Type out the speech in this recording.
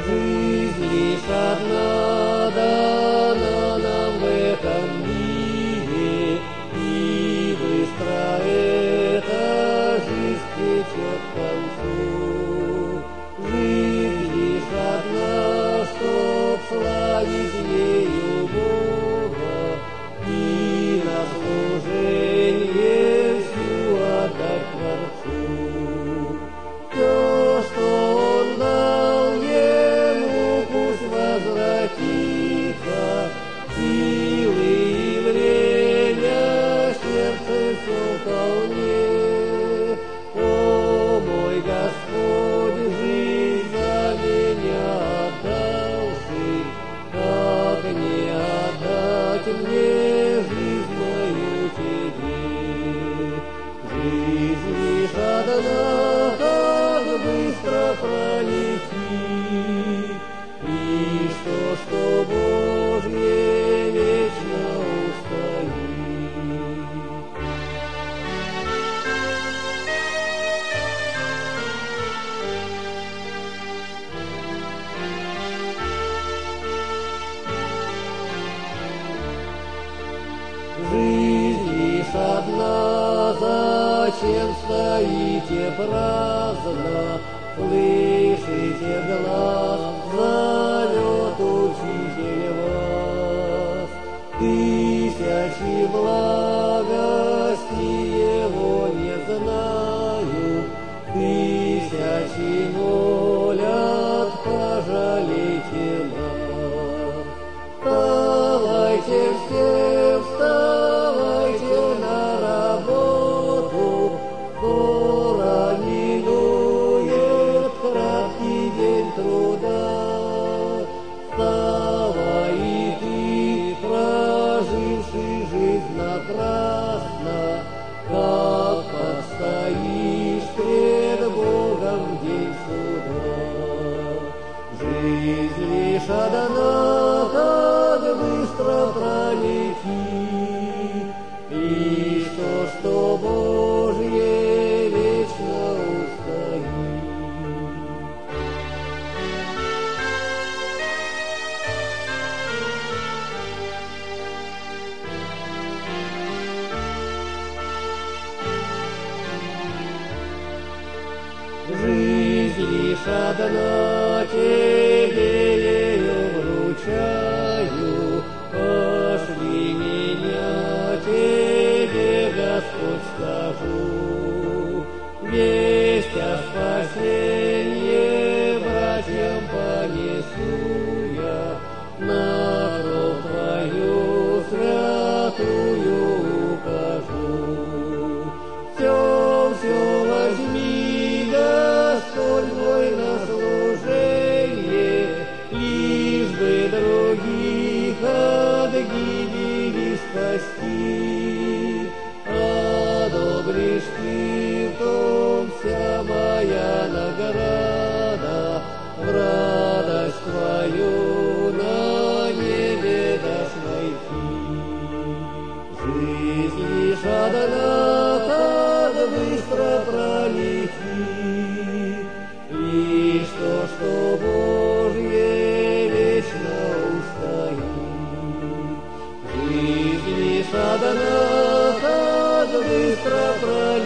Жизнь лишь одна дана нам в этом мире, и быстро эта жизнь течет к концу. Жизнь лишь одна, чтоб славить ею Бога, и на служенье всю отдать Творцу. Все, что Он дал ему, пусть возвратится, силы и время, сердце все вполне. О, мой Господь, жизнь за меня отдавший, как не отдать мне жизнь мою тебе? Жизнь лишь одна, как быстро пролетит, и что Божье вечно устоит. Жизнь лишь одна, зачем стоите праздно? Слышите глаз, зовет Учитель вас. Тысячи благостей Его не знают, тысячи молят, пожалейте нас. Вставайте все, вставайте на работу, скоро минует краткий день труда. Вставай и ты, проживший жизнь напрасно, как постоишь пред Богом в день суда. Жизнь лишь одна, как быстро пролетит, и что Божье вечно устоит. Жизнь лишь одна, тебе ее вручаю, пошли меня, тебе, Господь, скажу. Весть о спасении братьям понесу я, на кровь Твою святую укажу. Все возьми, Господь мой, на служение, лишь бы других от гибели спасти. Одобришь ты, в том вся моя награда, в радость Твою на небе дашь найти. Жизнь лишь одна, как быстро пролетит, и что Божье вечно устоит. Жизнь лишь одна, как быстро пролетит,